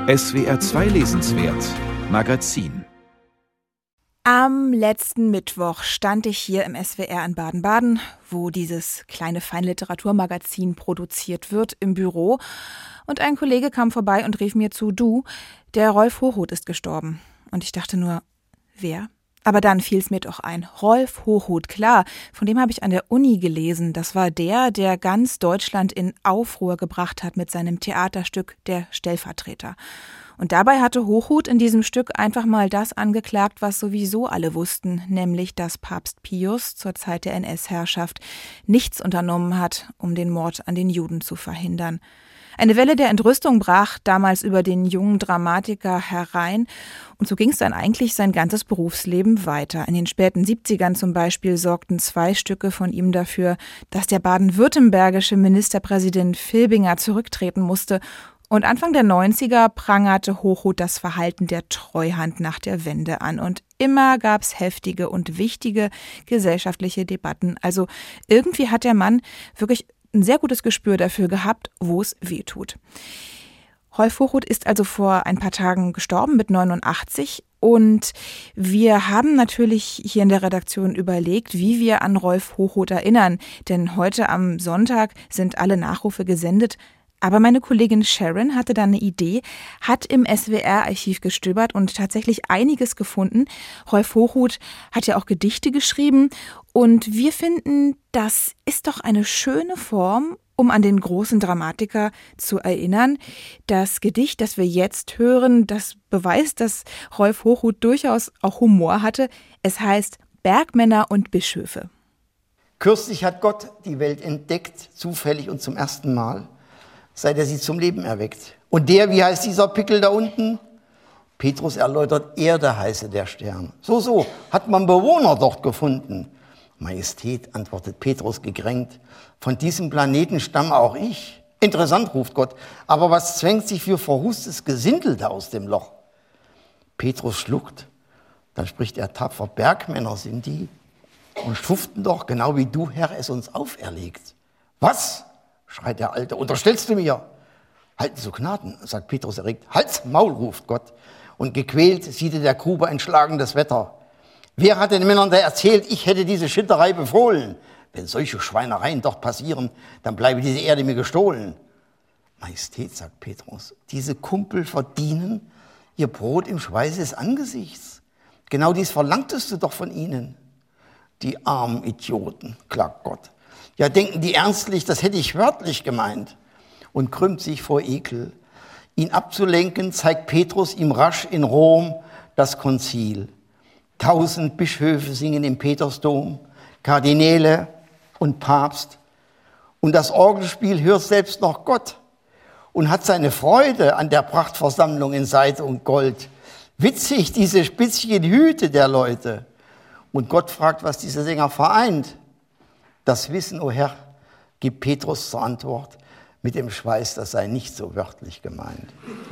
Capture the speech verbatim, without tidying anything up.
S W R zwei Lesenswert Magazin. Am letzten Mittwoch stand ich hier im S W R in Baden-Baden, wo dieses kleine Feinliteraturmagazin produziert wird, im Büro. Und ein Kollege kam vorbei und rief mir zu, du, der Rolf Hochhuth ist gestorben. Und ich dachte nur, wer? Aber dann fiel es mir doch ein. Rolf Hochhuth, klar, von dem habe ich an der Uni gelesen. Das war der, der ganz Deutschland in Aufruhr gebracht hat mit seinem Theaterstück Der Stellvertreter. Und dabei hatte Hochhuth in diesem Stück einfach mal das angeklagt, was sowieso alle wussten, nämlich, dass Papst Pius zur Zeit der N S-Herrschaft nichts unternommen hat, um den Mord an den Juden zu verhindern. Eine Welle der Entrüstung brach damals über den jungen Dramatiker herein und so ging es dann eigentlich sein ganzes Berufsleben weiter. In den späten siebzigern zum Beispiel sorgten zwei Stücke von ihm dafür, dass der baden-württembergische Ministerpräsident Filbinger zurücktreten musste. Und Anfang der neunziger prangerte Hochhuth das Verhalten der Treuhand nach der Wende an. Und immer gab's heftige und wichtige gesellschaftliche Debatten. Also irgendwie hat der Mann wirklich ein sehr gutes Gespür dafür gehabt, wo es weh tut. Rolf Hochhuth ist also vor ein paar Tagen gestorben mit neunundachtzig. Und wir haben natürlich hier in der Redaktion überlegt, wie wir an Rolf Hochhuth erinnern. Denn heute am Sonntag sind alle Nachrufe gesendet. Aber meine Kollegin Sharon hatte dann eine Idee, hat im S W R-Archiv gestöbert und tatsächlich einiges gefunden. Rolf Hochhuth hat ja auch Gedichte geschrieben und wir finden, das ist doch eine schöne Form, um an den großen Dramatiker zu erinnern. Das Gedicht, das wir jetzt hören, das beweist, dass Rolf Hochhuth durchaus auch Humor hatte. Es heißt Bergmänner und Bischöfe. Kürzlich hat Gott die Welt entdeckt, zufällig und zum ersten Mal, seit er sie zum Leben erweckt. Und der, wie heißt dieser Pickel da unten? Petrus erläutert, Erde heiße der Stern. So, so, hat man Bewohner dort gefunden. Majestät, antwortet Petrus gekränkt, von diesem Planeten stamme auch ich. Interessant, ruft Gott, aber was zwängt sich für verhustes Gesindel da aus dem Loch? Petrus schluckt, dann spricht er tapfer, Bergmänner sind die und schuften doch, genau wie du, Herr, es uns auferlegt. Was? Schreit der Alte, unterstellst du mir? Halten Sie Gnaden, sagt Petrus erregt. Halt's Maul, ruft Gott. Und gequält sieht er der Grube ein schlagendes Wetter. Wer hat den Männern da erzählt, ich hätte diese Schitterei befohlen? Wenn solche Schweinereien dort passieren, dann bleibe diese Erde mir gestohlen. Majestät, sagt Petrus, diese Kumpel verdienen ihr Brot im Schweiße des Angesichts. Genau dies verlangtest du doch von ihnen. Die armen Idioten, klagt Gott. Ja, denken die ernstlich, das hätte ich wörtlich gemeint. Und krümmt sich vor Ekel. Ihn abzulenken, zeigt Petrus ihm rasch in Rom das Konzil. Tausend Bischöfe singen im Petersdom, Kardinäle und Papst. Und das Orgelspiel hört selbst noch Gott und hat seine Freude an der Prachtversammlung in Seide und Gold. Witzig, diese spitzigen Hüte der Leute. Und Gott fragt, was diese Sänger vereint. Das Wissen, o Herr, gibt Petrus zur Antwort, mit dem Schweiß, das sei nicht so wörtlich gemeint.